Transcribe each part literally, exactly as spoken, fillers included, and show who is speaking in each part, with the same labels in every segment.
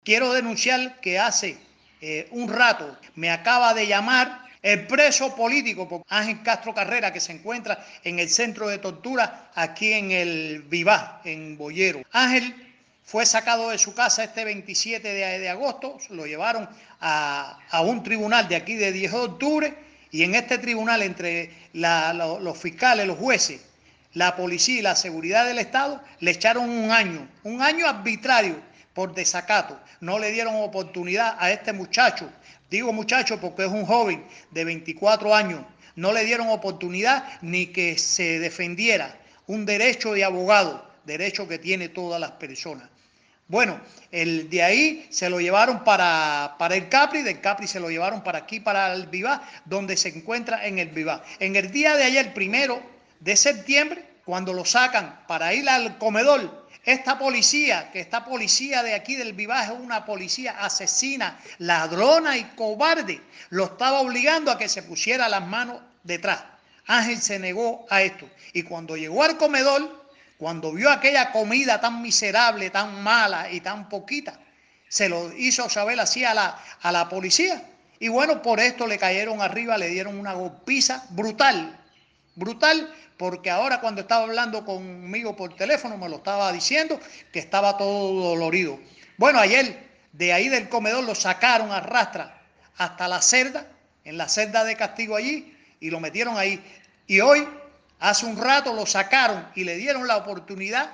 Speaker 1: Quiero denunciar que hace eh, un rato me acaba de llamar el preso político Ángel Castro Carrera, que se encuentra en el centro de tortura aquí en el Vivá, en Boyero. Ángel fue sacado de su casa este veintisiete de, de agosto, lo llevaron a, a un tribunal de aquí de diez de octubre, y en este tribunal, entre la, la, los fiscales, los jueces, la policía y la seguridad del Estado, le echaron un año, un año arbitrario por desacato. No le dieron oportunidad a este muchacho, digo muchacho porque es un joven de veinticuatro años, no le dieron oportunidad ni que se defendiera un derecho de abogado, derecho que tiene todas las personas. Bueno, el de ahí se lo llevaron para, para el Capri, del Capri se lo llevaron para aquí, para el Vivá, donde se encuentra en el Vivá. En el día de ayer, primero de septiembre, cuando lo sacan para ir al comedor, esta policía, que esta policía de aquí del Vivá es una policía asesina, ladrona y cobarde, lo estaba obligando a que se pusiera las manos detrás. Ángel se negó a esto, y cuando llegó al comedor, cuando vio aquella comida tan miserable, tan mala y tan poquita, se lo hizo saber así a la, a la policía. Y bueno, por esto le cayeron arriba, le dieron una golpiza brutal, brutal, porque ahora cuando estaba hablando conmigo por teléfono me lo estaba diciendo que estaba todo dolorido. Bueno, ayer de ahí del comedor lo sacaron a rastra hasta la celda, en la celda de castigo allí, y lo metieron ahí. Y hoy, hace un rato, lo sacaron y le dieron la oportunidad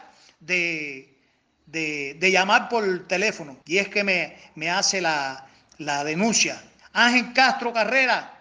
Speaker 1: de, de, de llamar por teléfono. Y es que me, me hace la, la denuncia. Ángel Castro Carrera,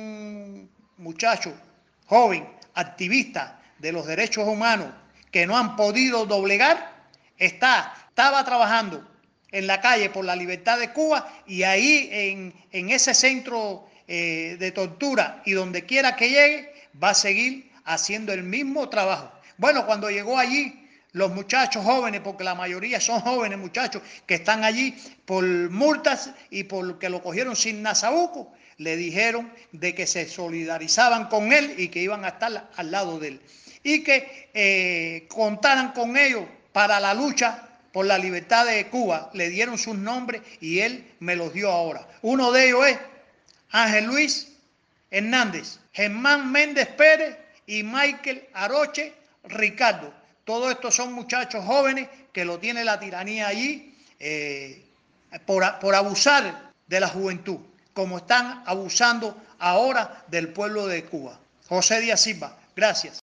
Speaker 1: un muchacho joven, activista de los derechos humanos, que no han podido doblegar, está, estaba trabajando en la calle por la libertad de Cuba, y ahí en, en ese centro eh, de tortura, y donde quiera que llegue, va a seguir haciendo el mismo trabajo. Bueno, cuando llegó allí, los muchachos jóvenes, porque la mayoría son jóvenes muchachos que están allí por multas y porque lo cogieron sin nasabuco, le dijeron de que se solidarizaban con él y que iban a estar al lado de él, y que eh, contaran con ellos para la lucha por la libertad de Cuba. Le dieron sus nombres y él me los dio ahora. Uno de ellos es Ángel Luis Hernández, Germán Méndez Pérez y Michael Aroche Ricardo. Todos estos son muchachos jóvenes que lo tiene la tiranía allí eh, por, por abusar de la juventud, como están abusando ahora del pueblo de Cuba. José Díaz Silva, gracias.